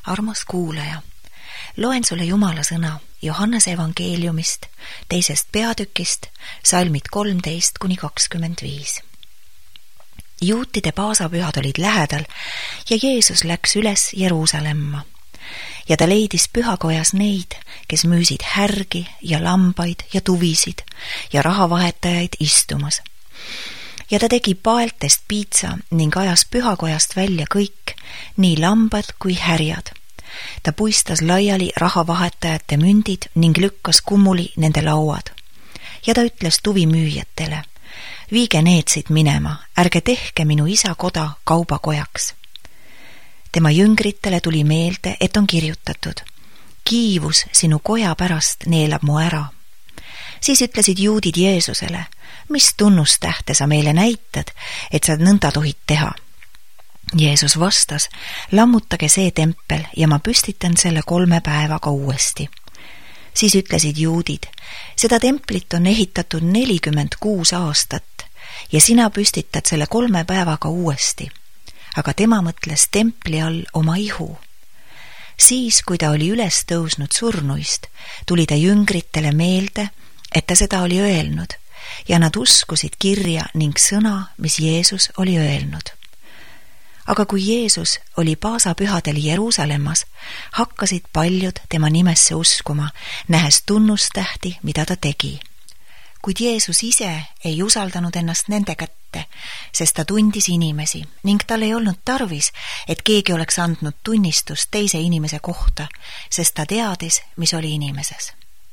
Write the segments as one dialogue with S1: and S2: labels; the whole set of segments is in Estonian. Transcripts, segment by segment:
S1: Armas kuulaja, loen sulle Jumala sõna Johannese evangeeliumist 2. peatükist, salmid 13-25. Juutide paasapühad olid lähedal ja Jeesus läks üles Jeruusalemma. Ja ta leidis pühakojas neid, kes müüsid härgi ja lambaid ja tuvisid ja rahavahetajaid istumas. Ja ta tegi paeltest piitsa ning ajas pühakojast välja kõik, nii lambad kui härjad. Ta puistas laiali rahavahetajate mündid ning lükkas kummuli nende lauad. Ja ta ütles tuvimüüjatele: viige need siit minema, ärge tehke minu isa koda kaubakojaks. Tema jüngritele tuli meelde, et on kirjutatud: kiivus sinu koja pärast neelab mu ära. Siis ütlesid juudid Jeesusele: mis tunnustähte sa meile näitad, et sa nõnda tohid teha? Jeesus vastas: lammutage see tempel ja ma püstitan selle 3 päevaga uuesti. Siis ütlesid juudid: seda templit on ehitatud 46 aastat ja sina püstitad selle 3 päevaga uuesti. Aga tema mõtles templi all oma ihu. Siis, kui ta oli üles tõusnud surnuist, tuli ta jüngritele meelde, et ta seda oli öelnud, ja nad uskusid kirja ning sõna, mis Jeesus oli öelnud. Aga kui Jeesus oli paasapühadel Jeruusalemmas, hakkasid paljud tema nimesse uskuma, nähes tunnustähti, mida ta tegi. Kuid Jeesus ise ei usaldanud ennast nende kätte, sest ta tundis inimesi ning tal ei olnud tarvis, et keegi oleks andnud tunnistust teise inimese kohta, sest ta teadis, mis oli inimeses.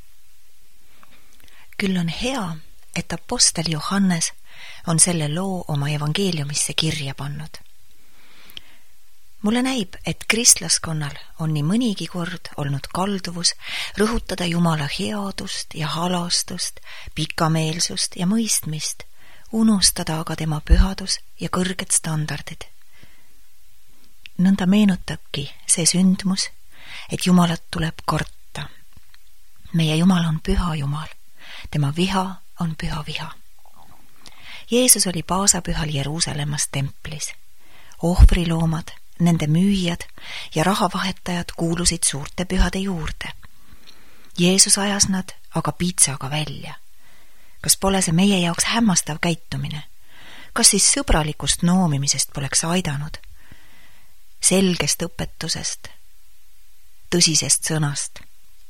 S1: Küll on hea, et apostel Johannes on selle loo oma evangeeliumisse kirja pannud. Mulle näib, et kristlaskonnal on nii mõnigi kord olnud kalduvus rõhutada Jumala headust ja halastust, pikameelsust ja mõistmist, unustada aga tema pühadus ja kõrged standardid. Nõnda meenutabki see sündmus, et Jumalat tuleb karta. Meie Jumal on püha Jumal, tema viha on püha viha. Jeesus oli paasapühal Jeruusalemmas templis. Ohvriloomad, nende müüjad ja rahavahetajad kuulusid suurte pühade juurde. Jeesus ajas nad aga piitsaga välja. Kas pole see meie jaoks hämmastav käitumine? Kas siis sõbralikust noomimisest poleks aidanud? Selgest õpetusest, tõsisest sõnast.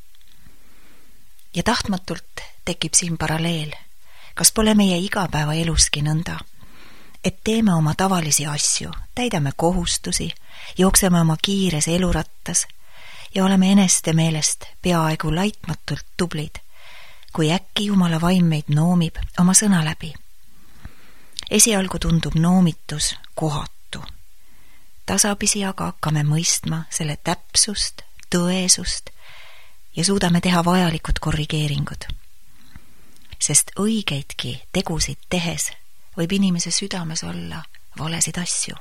S1: Ja tahtmatult tekib siin paralleel. Kas pole meie igapäeva eluski nõnda, et teeme oma tavalisi asju, täidame kohustusi, jookseme oma kiires elurattas ja oleme eneste meelest peaaegu laitmatult tublid, kui äkki Jumala vaim meid noomib oma sõna läbi. Esialgu tundub noomitus kohatu. Tasapisi aga hakkame mõistma selle täpsust, tõesust ja suudame teha vajalikud korrigeeringud. Sest õigeidki tegusid tehes võib inimese südames olla valesid asju.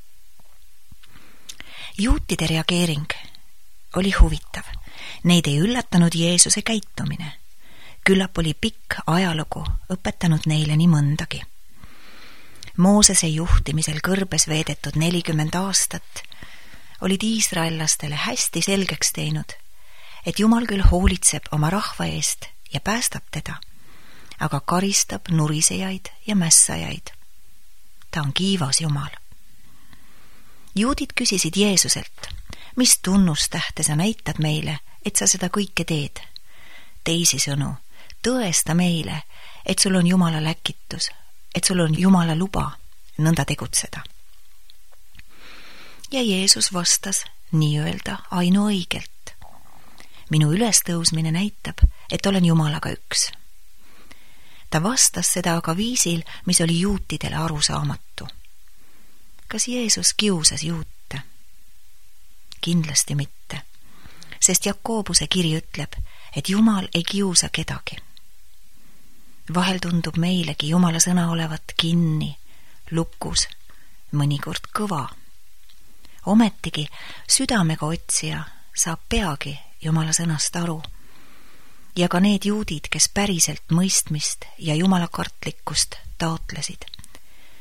S1: Juutide reageering oli huvitav. Neid ei üllatanud Jeesuse käitumine. Küllap oli pikk ajalugu õpetanud neile nii mõndagi. Moosese juhtimisel kõrbes veedetud 40 aastat olid iisraellastele hästi selgeks teinud, et Jumal küll hoolitseb oma rahva eest ja päästab teda, aga karistab nurisejaid ja mässajaid. Ta on kiivas Jumal. Juudid küsisid Jeesuselt: mis tunnustähte sa näitad meile, et sa seda kõike teed? Teisisõnu, tõesta meile, et sul on Jumala läkitus, et sul on Jumala luba nõnda tegutseda. Ja Jeesus vastas nii-öelda ainuõigelt: minu ülestõusmine näitab, et olen Jumalaga üks. Ta vastas seda aga viisil, mis oli juutidele arusaamatu. Kas Jeesus kiusas juute? Kindlasti mitte, sest Jakobuse kiri ütleb, et Jumal ei kiusa kedagi. Vahel tundub meilegi Jumala sõna olevat kinni, lukus, mõnikord kõva. Ometigi südamega otsija saab peagi Jumala sõnast aru. Ja ka need juudid, kes päriselt mõistmist ja jumalakartlikkust taotlesid,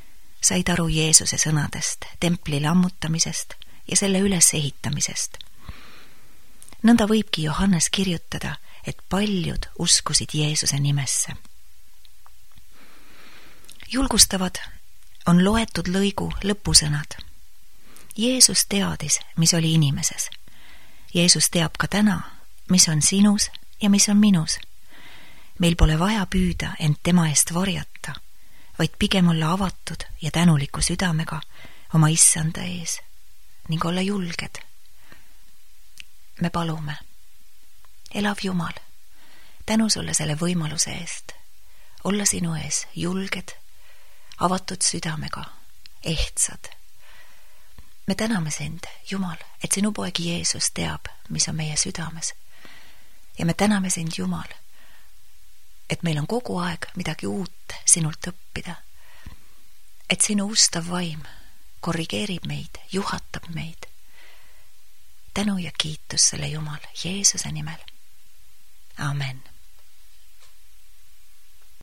S1: said aru Jeesuse sõnadest, templi lammutamisest ja selle ülesehitamisest. nõnda võibki Johannes kirjutada, et paljud uskusid Jeesuse nimesse. Julgustavad on loetud lõigu lõpusõnad. Jeesus teadis, mis oli inimeses. Jeesus teab ka täna, mis on sinus ja mis on minus. Meil pole vaja püüda end tema eest varjata, vaid pigem olla avatud ja tänuliku südamega oma issanda ees ning olla julged. Me palume. Elav Jumal, tänu sulle selle võimaluse eest olla sinu ees julged, avatud südamega, ehtsad. Me täname sind, Jumal, et sinu poeg Jeesus teab, mis on meie südames. Ja me täname sind, Jumal, et meil on kogu aeg midagi uut sinult õppida. Et sinu ustav vaim korrigeerib meid, juhatab meid. Tänu ja kiitus selle Jumal Jeesuse nimel. Amen.